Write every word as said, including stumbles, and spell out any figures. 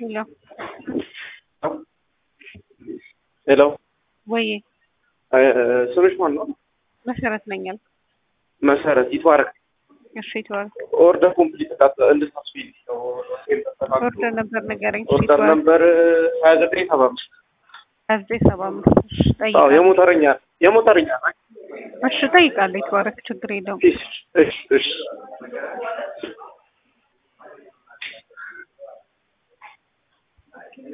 Hello. Hello. ወይ ስምሽ ማን ነው? መሰረት ነኝ አልኩ። መሰረት ይትባረክ። እሺ ይተዋል። ኦርደር ኮምፕሊት ዳት እንድታስፊል ነው። ኦርደር ነበር ነገረኝ። ኦርደር ነበር ሀያ ዘጠኝ ሰባ አምስት ሀያ ዘጠኝ ሰባ አምስት እሺ ጠይቃለሁ። አዎ የሞተረኛ የሞተረኛ እሺ ጠይቃለሁ። ይተዋረክ ችግር የለውም። እሺ እሺ እሺ